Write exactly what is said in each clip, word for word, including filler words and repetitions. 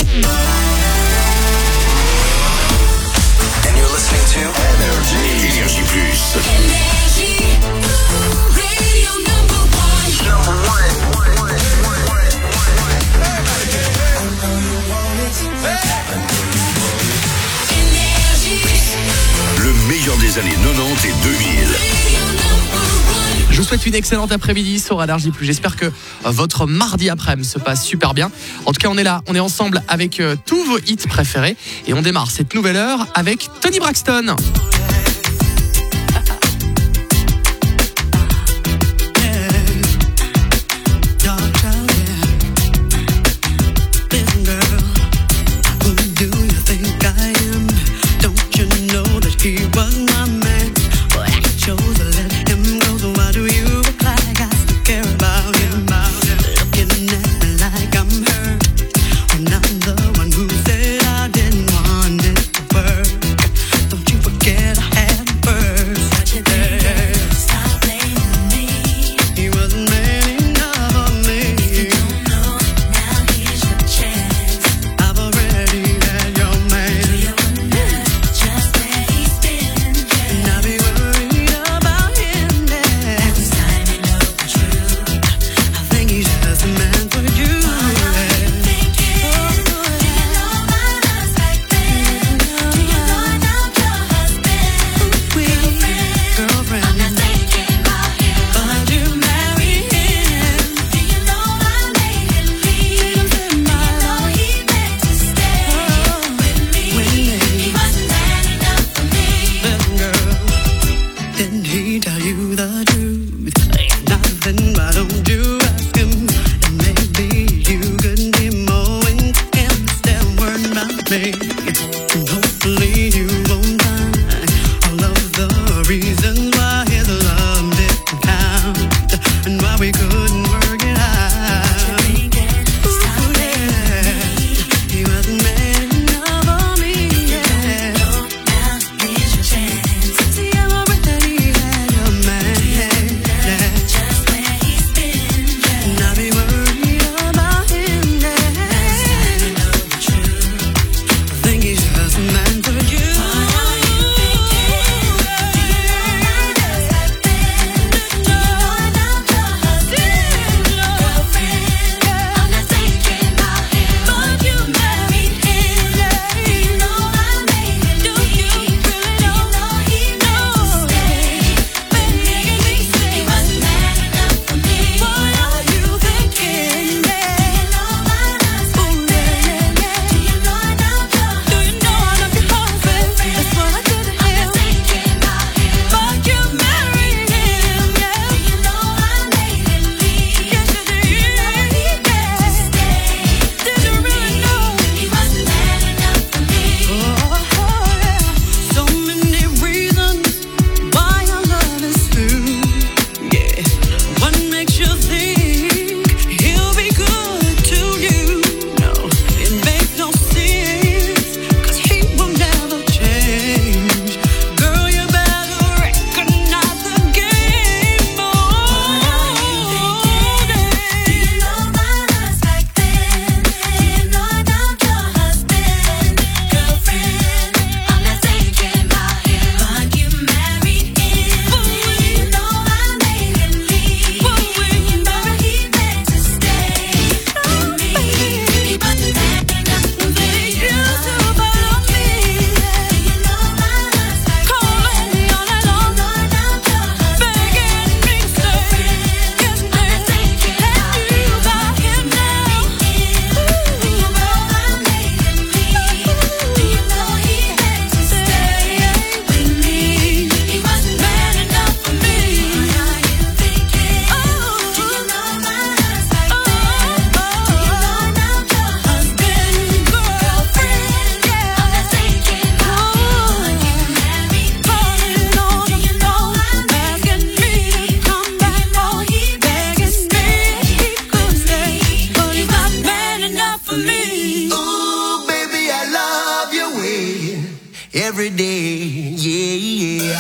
And you're listening to Energy. Énergie Plus. Energy. Radio number one. Number one. Le meilleur des années quatre-vingt-dix et deux mille. Je vous souhaite une excellente après-midi sur Radar J plus. J'espère que votre mardi après-midi se passe super bien. En tout cas, on est là, on est ensemble avec euh, tous vos hits préférés. Et on démarre cette nouvelle heure avec Toni Braxton. every day, yeah, yeah.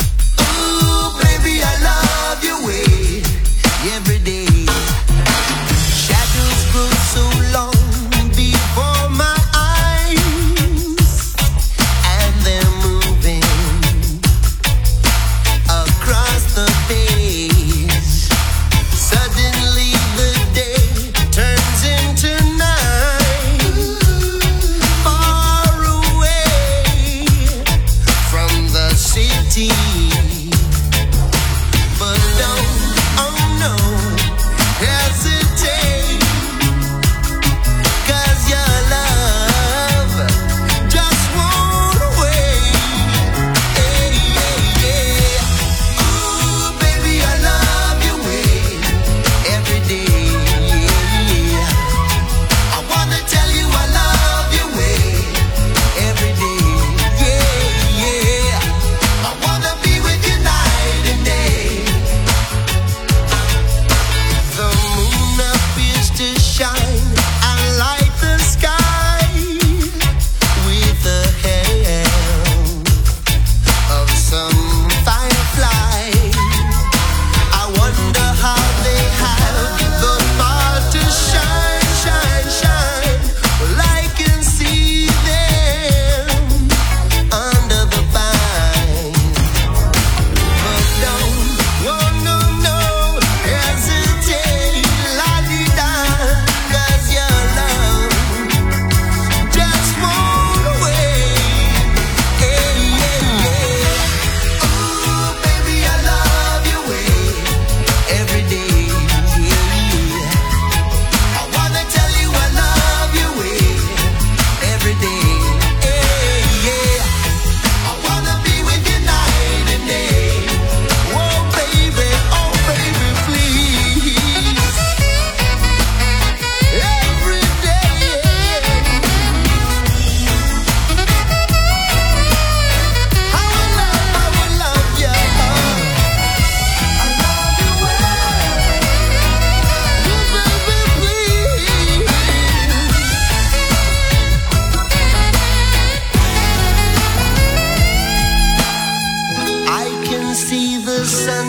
Ooh, baby, I love your way, every day. Shadows grow so long before my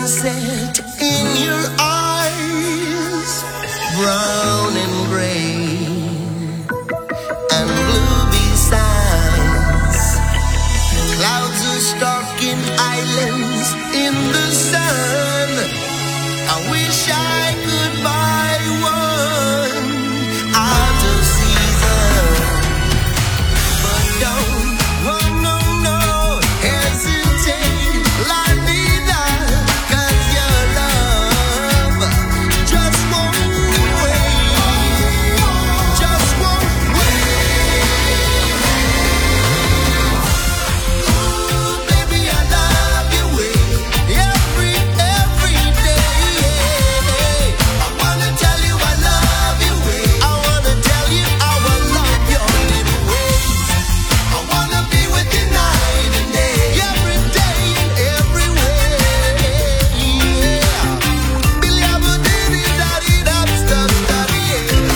sunset in your eyes, brown and gray and blue besides. Clouds are stalking islands in the sun. I wish I could buy one out of season, but don't, oh no, no, hesitate, la vida, 'cause your love just won't wait, just won't wait. Ooh, baby, I love your way, every, every day. I wanna tell you I love your way, I wanna tell you how I love your little ways. I wanna be with you night and day, every day and every way. Yeah. Billy, I would do it, daddy, that stuff, daddy, yeah.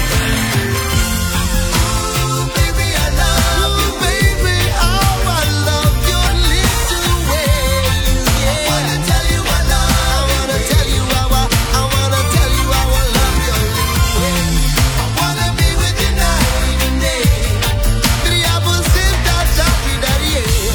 Ooh, baby, I love you, baby, how I love your little ways. Yeah. I wanna tell you I love, I wanna tell you how I, I wanna tell you how I love your little ways. I wanna be with you night and day. Billy, I would sit down, daddy, daddy, yeah.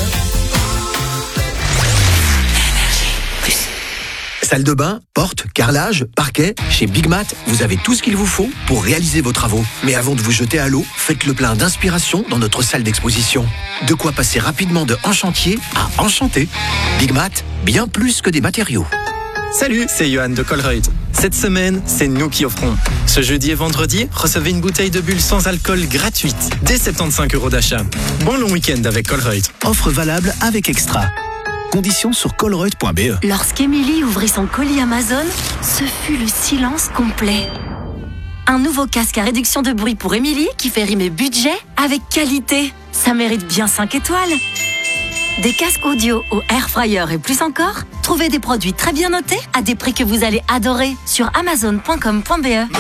Salle de bain, porte, carrelage, parquet. Chez Big Mat, vous avez tout ce qu'il vous faut pour réaliser vos travaux. Mais avant de vous jeter à l'eau, faites le plein d'inspiration dans notre salle d'exposition. De quoi passer rapidement de en chantier à enchanté. Big Mat, bien plus que des matériaux. Salut, c'est Johan de Colruyt. Cette semaine, c'est nous qui offrons. Ce jeudi et vendredi, recevez une bouteille de bulles sans alcool gratuite, dès soixante-quinze euros d'achat. Bon long week-end avec Colruyt. Offre valable avec Extra. Conditions sur colruyt point b e. Lorsqu'Émilie ouvrit son colis Amazon, ce fut le silence complet. Un nouveau casque à réduction de bruit pour Émilie qui fait rimer budget avec qualité. Ça mérite bien cinq étoiles. Des casques audio au air fryer et plus encore, trouvez des produits très bien notés à des prix que vous allez adorer sur amazon point com point b e.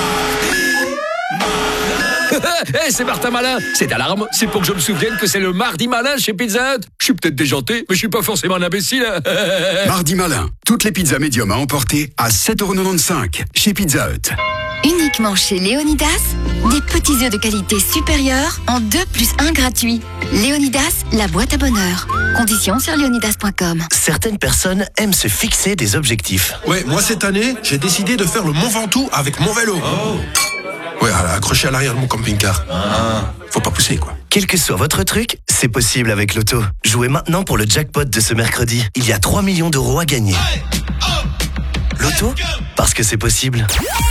Hey, c'est Martin Malin. Cette alarme, c'est pour que je me souvienne que c'est le mardi malin chez Pizza Hut. Je suis peut-être déjanté, mais je suis pas forcément un imbécile. Mardi malin. Toutes les pizzas médium à emporter à sept euros quatre-vingt-quinze chez Pizza Hut. Uniquement chez Léonidas, des petits œufs de qualité supérieure en deux plus un gratuit. Léonidas, la boîte à bonheur. Conditions sur léonidas point com. Certaines personnes aiment se fixer des objectifs. Ouais, moi cette année, j'ai décidé de faire le Mont Ventoux avec mon vélo. Oh. Ouais, accroché à l'arrière de mon camping-car. Ah. Faut pas pousser, quoi. Quel que soit votre truc, c'est possible avec Loto. Jouez maintenant pour le jackpot de ce mercredi. Il y a trois millions d'euros à gagner. Loto, parce que c'est possible.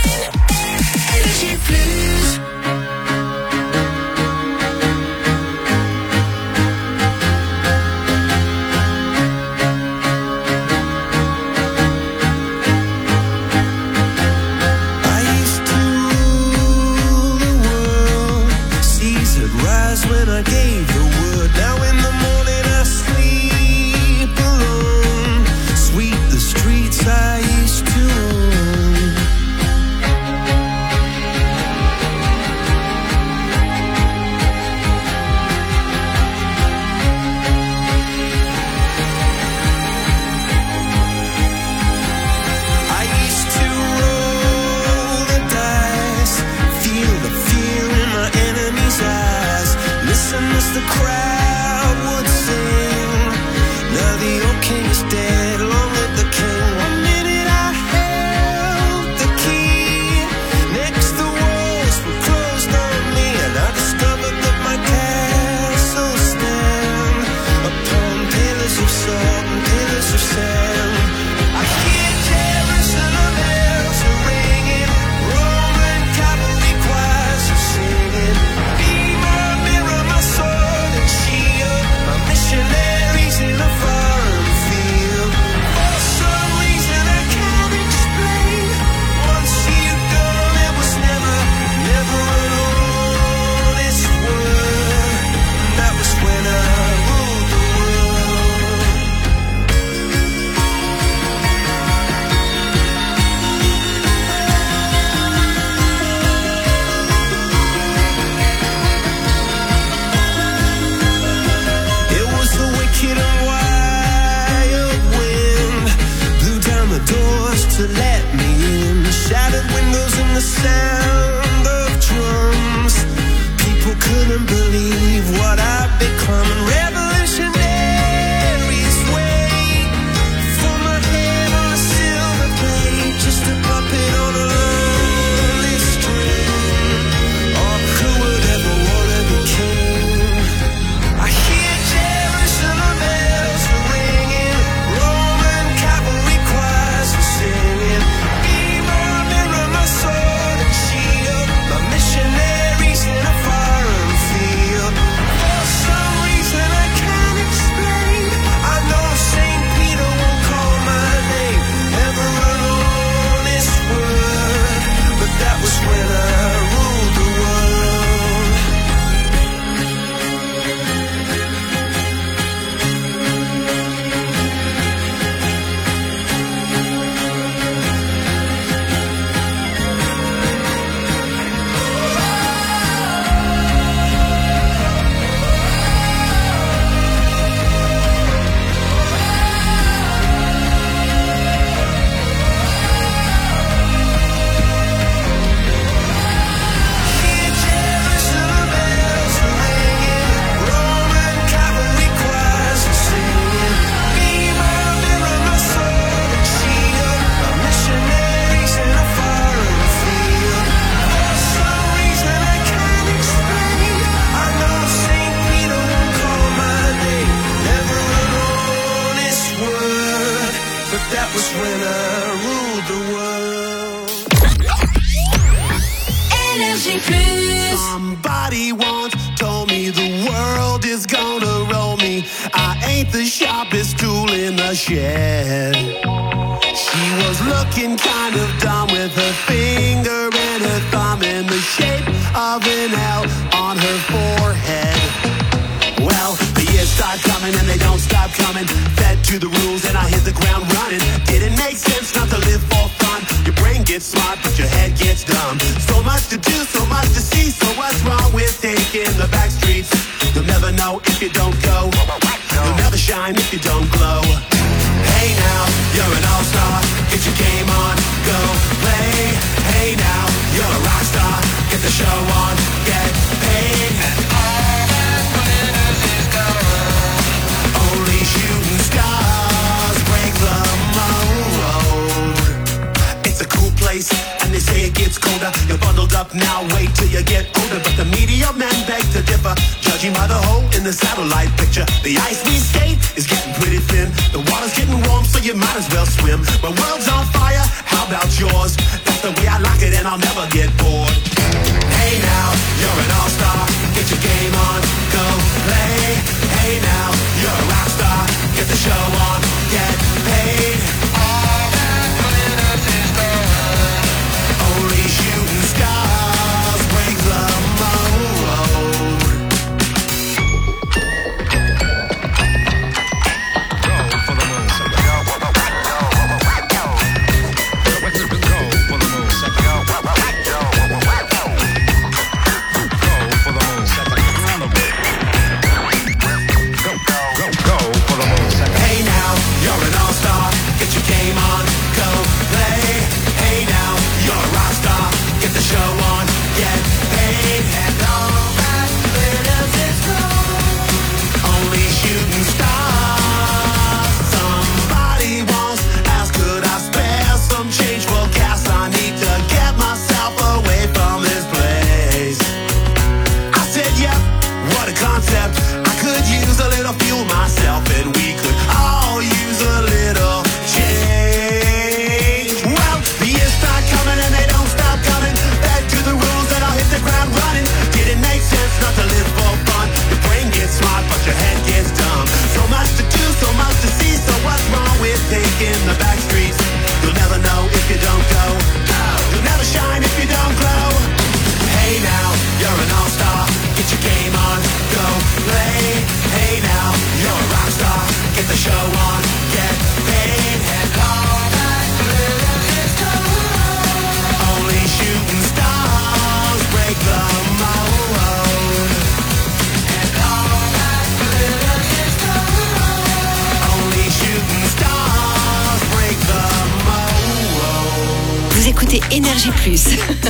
When I gave the word, now in the morning I sleep alone. Sweep the streets I used to own. I used to roll the dice, feel the fear in my enemy's eyes. Listen as the crowd would sing. Now the old king is dead, long live the king. One minute I held the key. Next the walls were closed on me, and I discovered that my castle stand upon pillars of salt and pillars of sand. I hear Jerusalem bells are ringing, Roman cavalry choirs are singing. Be my mirror, my sword and shield. sound of drums. People couldn't believe what I'd become. Revolutionaries wait for my head on a silver plate, just a puppet on a lonely string. Oh, who would ever wanna be king? I hear Jerusalem bells are ringing, Roman cavalry choirs are singing. Be my mirror, my sword and shield, my missionaries in a foreign field. For some reason I can't explain, I know Saint Peter won't call my name ever alone this word, but that was when I ruled the world. Hear Jerusalem bells are ringing, Roman cavalry choirs are singing. Be my mirror, my sword and shield, my missionaries in a foreign field. For some reason I can't explain, I know Saint Peter won't call my name never alone this word, but that was when I ruled the world. Énergie Plus. Somebody once told me the world is gonna roll me. I ain't the sharpest tool in the shed. She was looking kind of dumb with her finger and her thumb in the shape of an L on her forehead. Well, the years start coming and they don't stop coming. Fed to the rules and I hit the ground running. Didn't make sense not to live for fun. Your brain gets smart but your head gets dumb. So much to do, so much to see. So what's wrong with taking the back streets? You'll never know if you don't go. You'll never shine if you don't glow. Hey now, you're an all-star. Get your game on, go play. Hey now, you're a rock star. Get the show on, get paid. Only shooting stars break the mold. It's a cool place, and they say it gets colder. You're bundled up now, wait till you get older. But the media men beg to differ, judging by the hole in the satellite picture. The ice we skate is getting pretty thin. The water's getting warm, so you might as well swim. My world's on fire, how about yours? That's the way I like it, and I'll never get bored. Hey now, you're an all-star. Get your game on, go play. Hey now, you're a rock star. Get the show on, get paid. All that glitters is gold. Only shooting stars break the mold. Go for the moon. Go for the moon. écoutez Énergie Plus.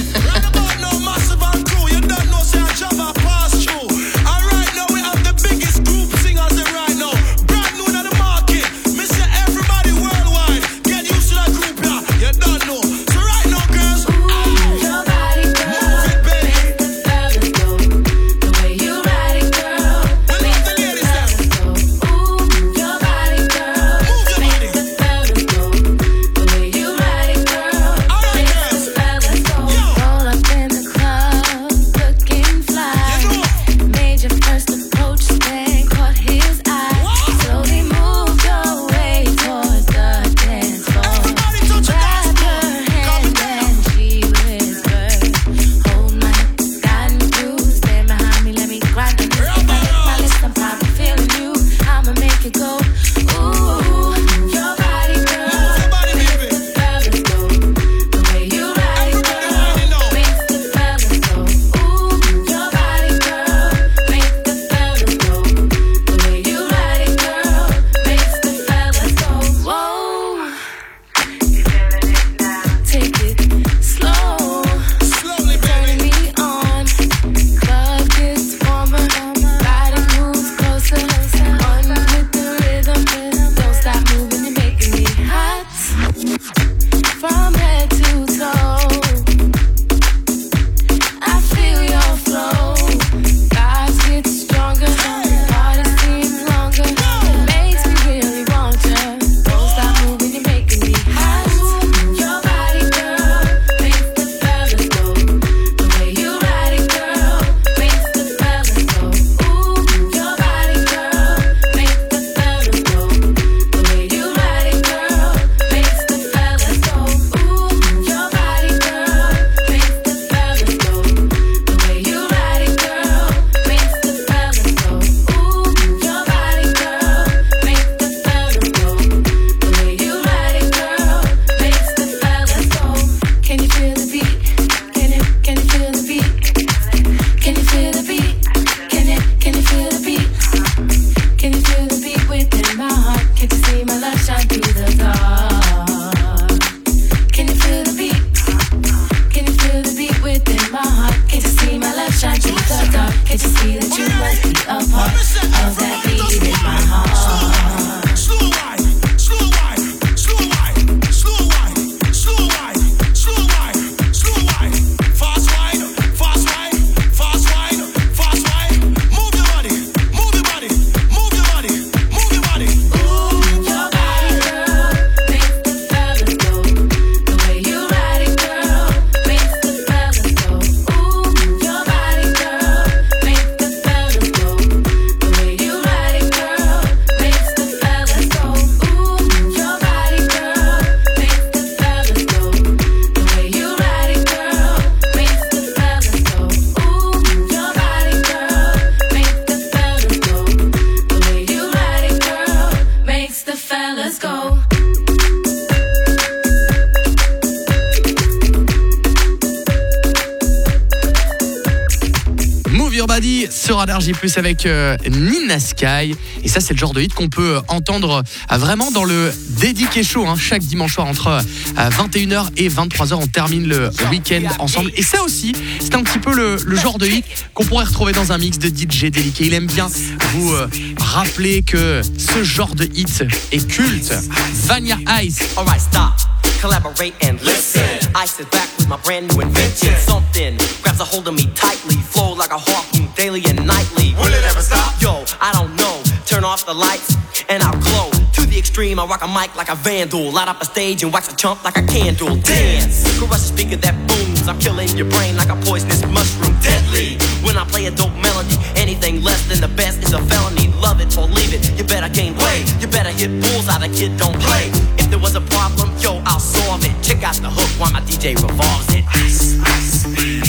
Body sur Radar J plus, avec euh, Nina Sky. Et ça, c'est le genre de hit qu'on peut entendre euh, vraiment dans le Dédiqué Show, hein, chaque dimanche soir entre euh, vingt et une heures et vingt-trois heures. On termine le week-end ensemble. Et ça aussi, c'est un petit peu le, le genre de hit qu'on pourrait retrouver dans un mix de D J Déliqué. Il aime bien vous euh, rappeler que ce genre de hit est culte. Vanilla Ice. Alright, stop. Collaborate and listen. I sit back with my brand new invention. Something grabs a hold of me tightly. Flow like a harpoon daily and nightly. Will it ever stop? Yo, I don't know. Turn off the lights and I'll glow. To the extreme, I rock a mic like a vandal. Light up a stage and wax a chump like a candle. Dance, crush a speaker that booms. I'm killing your brain like a poisonous mushroom. Deadly, when I play a dope melody. Anything less than the best is a felony. Love it or leave it, you better gain weight. You better hit bullseye, the kid don't play. If there was a problem, yo, I'll solve it. Check out the hook while my D J revolves it. Ice, ice,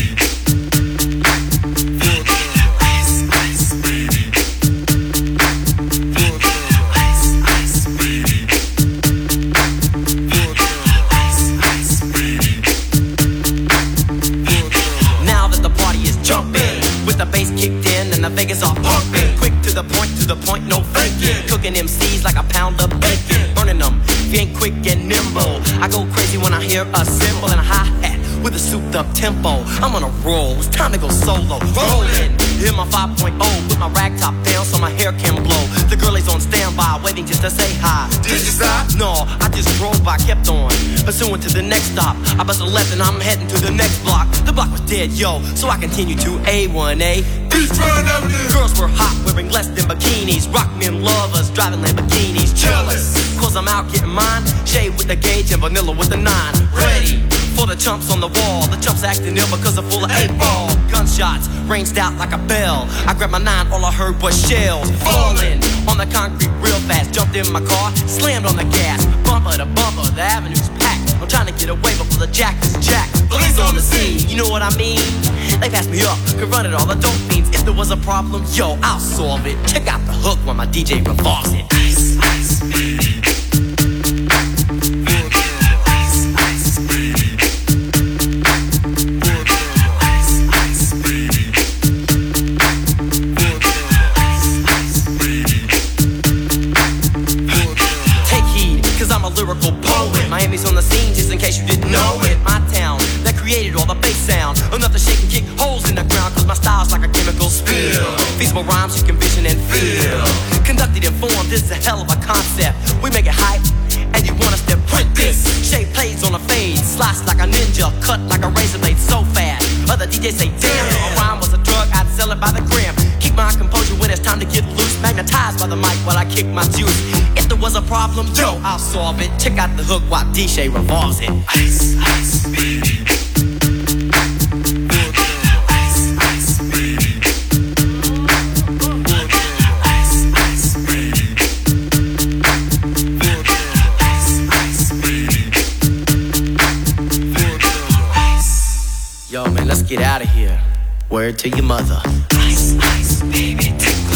the bass kicked in and the Vegas off pumping. Quick to the point, to the point, no faking. Cooking M Cs like a pound of bacon. Burning them, if you ain't quick and nimble. I go crazy when I hear a cymbal and a hi-hat. with a souped up tempo. I'm on a roll, it's time to go solo. Rollin', hit my five point oh with my rag top down so my hair can blow. The girl is on standby, waiting just to say hi. Did you stop? No, I just drove by, kept on pursuing to the next stop. I bust a left and I'm heading to the next block. The block was dead, yo, so I continue to A one A. Beachfront Avenue. Girls were hot, wearing less than bikinis. Rock men lovers, driving Lamborghinis. Jealous, cause I'm out getting mine. Shade with the gauge and vanilla with the nine. Ready for the chumps on the wall. The chumps acting ill because they're full of eight ball. Gunshots ranged out like a bell. I grabbed my nine, all I heard was shells falling on the concrete real fast. Jumped in my car, slammed on the gas. Bumper to bumper, the avenue's packed. I'm trying to get away before the jack is jacked. Police on the scene, you know what I mean? They passed me up, could run it all the dope fiends. If there was a problem, yo, I'll solve it. Check out the hook when my D J revolves it. Ice, ice, baby. Lyrical poet, Miami's on the scene, just in case you didn't know it. My town that created all the bass sound, enough to shake and kick holes in the ground. Cause my style's like a chemical spill. Feasible rhymes you can vision and feel. Conducted and formed, this is a hell of a concept. We make it hype, and you want us to print this. Shape plays on a fade, slice like a ninja, cut like a razor blade so fast. Other D Js say, damn, if a rhyme was a drug, I'd sell it by the gram. Keep my composure when it's time to get loose. Magnetized by the mic while I kick my juice. If there was a problem, yo, I'll solve it. Check out the hook while D J revolves it. Ice, ice, baby. Ice, ice, baby. Ice, ice, baby. Ice, ice, baby. Yo, man, let's get out of here. Word to your mother. Ice, ice, baby.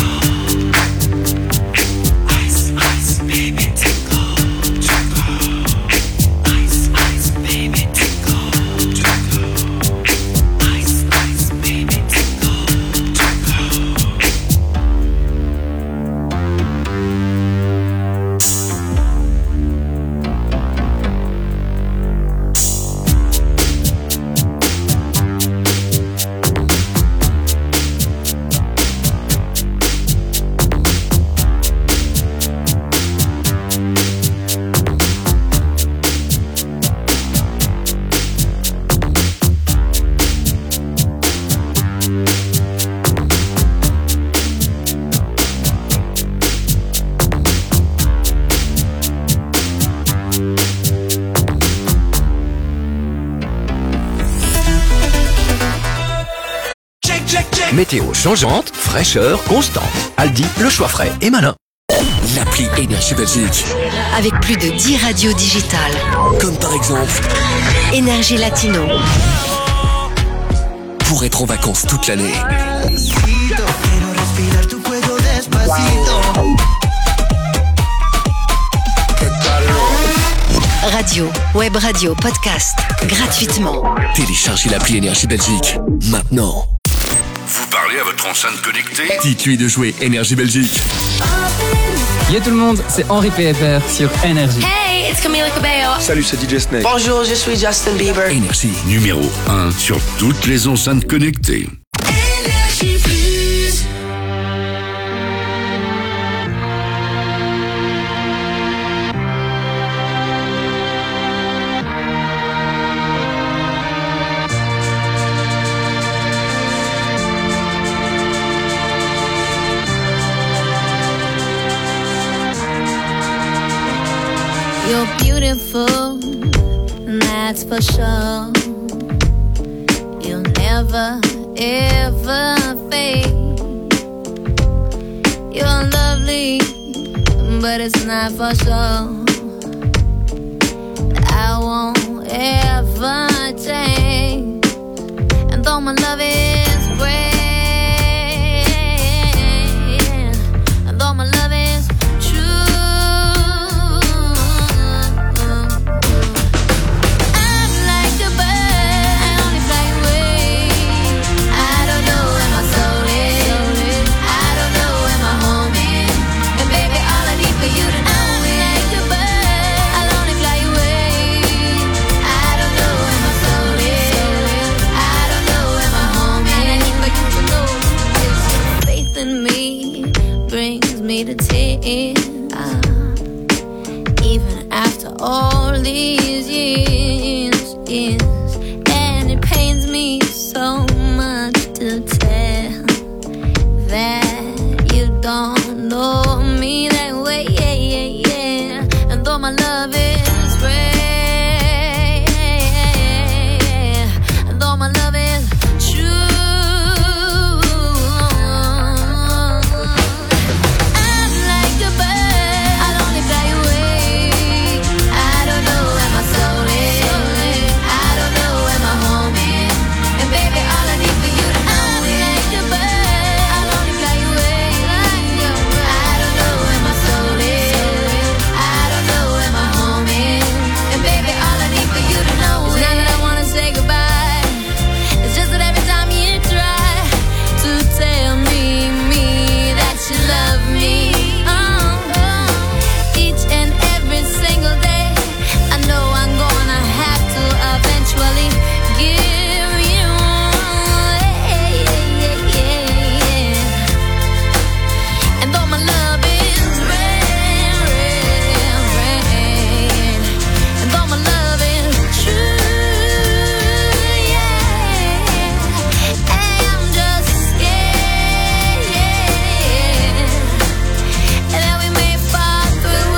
Météo changeante, fraîcheur constante. Aldi, le choix frais et malin. L'appli Énergie Belgique. Avec plus de dix radios digitales. Comme par exemple Énergie Latino. Pour être en vacances toute l'année. Radio, web radio, podcast, gratuitement. Téléchargez l'appli Énergie Belgique, maintenant. Vous parlez à votre enceinte connectée? Dites-lui de jouer Énergie Belgique. Yo tout le monde, c'est Henri P F R sur Énergie. Hey, it's Camila Cabello. Salut, c'est D J Snake. Bonjour, je suis Justin Bieber. Énergie, numéro un sur toutes les enceintes connectées. Énergie plus. You're beautiful, that's for sure. You'll never, ever fade. You're lovely, but it's not for sure. I won't ever change. And though my love is great, and though my love is brings me to tears. Even after all these years, years, and it pains me so much to tell that you don't know me that way, yeah, yeah, yeah. And though my love is rare, and though my love is true, I'm like a bird, I'll only fly away. I don't know where my soul is, I don't know where my home is. And baby, all I need for you to know, I'm like a bird, I'll only fly away. I don't know where my soul is, I don't know where my home is. And baby, all I need for you to know is not that I wanna say goodbye, it's just that every time you try to tell me, me, that you love me, oh, each and every single day, I know I'm gonna have to eventually give you, yeah, yeah, yeah, yeah. And though my love is rare, rare, rare, and though my love is true, yeah, I'm just scared, yeah, that we may fall through,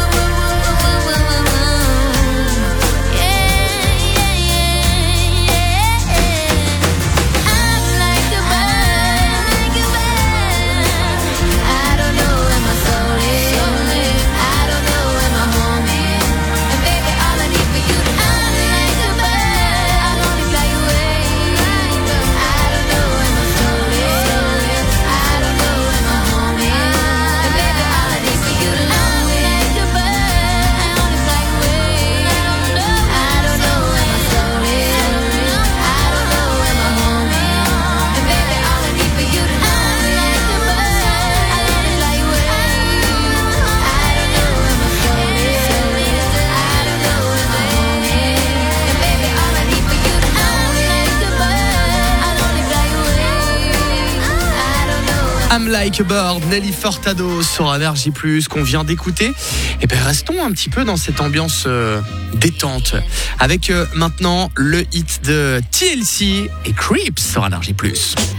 yeah, yeah, yeah. I'm like a bird, like a bird. I don't know where my soul is, I don't know where my home is. And baby, all I need for you to know, I'm like a bird, I'll only fly away. I don't know where my soul is, I don't know where my home is. And baby, all I need for you to know, I'm like a bird, I'll only fly away. I don't know where my soul is, I don't know where my home is. And baby, all I need for you to know, I'm like a bird, I'll only fly away. I don't know where my soul is, I don't know where my home is. And baby, all I need for you to know, I'm like a bird, I'll only fly away. I don't know where I'm Like a Bird, Nelly Furtado sur Énergie Plus qu'on vient d'écouter. Et bien restons un petit peu dans cette ambiance euh, détente avec euh, maintenant le hit de T L C et Creeps sur Énergie Plus.